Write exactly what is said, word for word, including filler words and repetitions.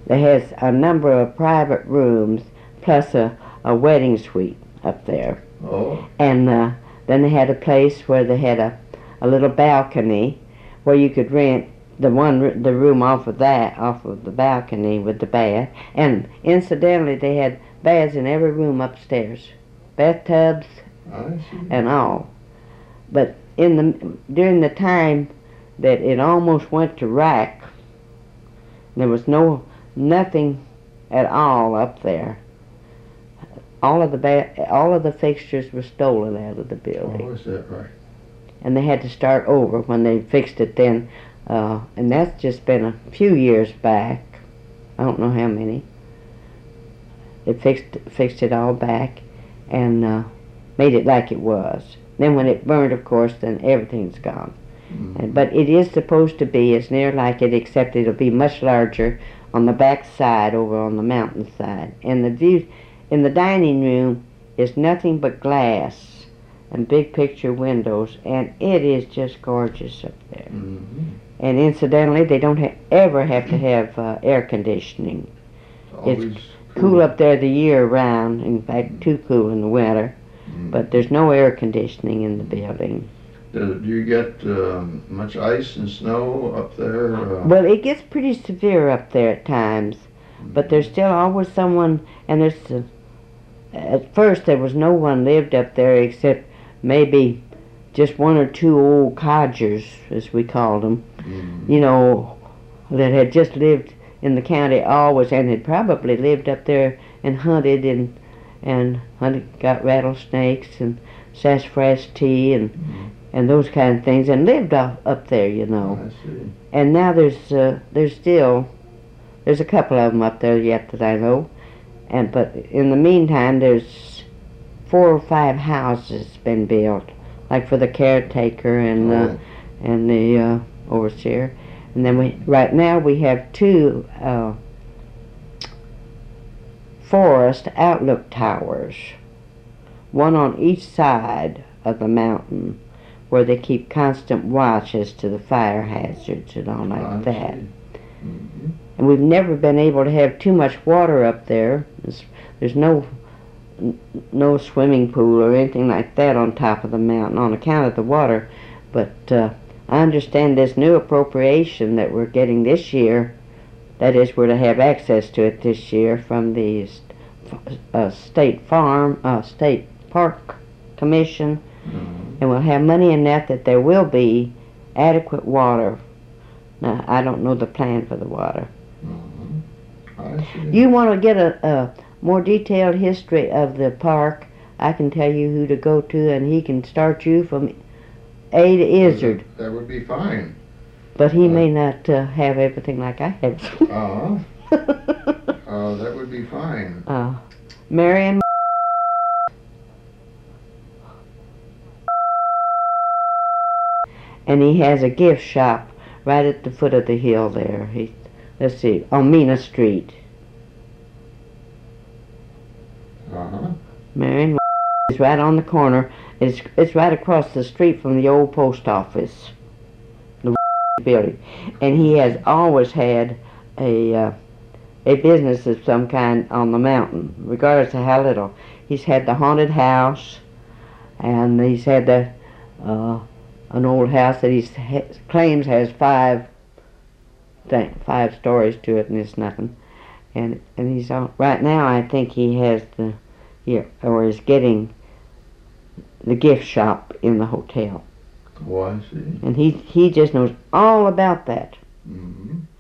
that has a number of private rooms plus a, a wedding suite up there. Oh. And uh, then they had a place where they had a, a little balcony where you could rent the one the room off of that, off of the balcony with the bath. And incidentally, they had baths in every room upstairs, bathtubs and all. But in the during the time that it almost went to wreck, there was no nothing at all up there. All of the ba- all of the fixtures were stolen out of the building. Oh, is that right? And they had to start over when they fixed it then. Uh, and that's just been a few years back. I don't know how many. They fixed fixed it all back and uh, made it like it was. Then when it burned, of course, then everything's gone. Mm-hmm. And, but it is supposed to be as near like it, except it'll be much larger on the back side over on the mountain side. And the view in the dining room is nothing but glass and big picture windows, and it is just gorgeous up there. Mm-hmm. And incidentally, they don't ha- ever have to have uh, air conditioning. Always It's cool up there the year round, in fact too cool in the winter, Mm-hmm. but there's no air conditioning in the building. Do you get um, much ice and snow up there? Uh, Well, it gets pretty severe up there at times, but there's still always someone, and there's, uh, at first there was no one lived up there except maybe just one or two old codgers, as we called them, mm-hmm. you know, that had just lived in the county always, and had probably lived up there and hunted and and hunted, got rattlesnakes and sassafras tea and Mm-hmm. and those kind of things, and lived up up there, you know. I see. And now there's uh, there's still there's a couple of them up there yet that I know, and but in the meantime there's four or five houses been built, like for the caretaker and Oh. uh, and the uh, overseer, and then we right now we have two uh, forest outlook towers, one on each side of the mountain, where they keep constant watch as to the fire hazards and all like I that. see. Mm-hmm. And we've never been able to have too much water up there. There's, there's no n- no swimming pool or anything like that on top of the mountain on account of the water. But uh, I understand this new appropriation that we're getting this year, that is, we're to have access to it this year from the st- uh, state farm, uh, state park commission, Mm-hmm. and we'll have money in that that there will be adequate water. Now, I don't know the plan for the water. Mm-hmm. I see. You want to get a, a more detailed history of the park, I can tell you who to go to, and he can start you from A to Izzard. That would be fine. But he Uh, may not uh, have everything like I have. Uh-huh. Uh, that would be fine. uh, Marion. And he has a gift shop right at the foot of the hill there. He, let's see, on Mina Street. Uh-huh. Marion is right on the corner. It's it's right across the street from the old post office, the building, and he has always had a uh, a business of some kind on the mountain, regardless of how little. He's had the haunted house, and he's had the uh, an old house that he ha- claims has five th- five stories to it, and it's nothing. And and he's on, right now. I think he has the here or is getting the gift shop in the hotel, Oh, I see. and he he just knows all about that. Mm-hmm.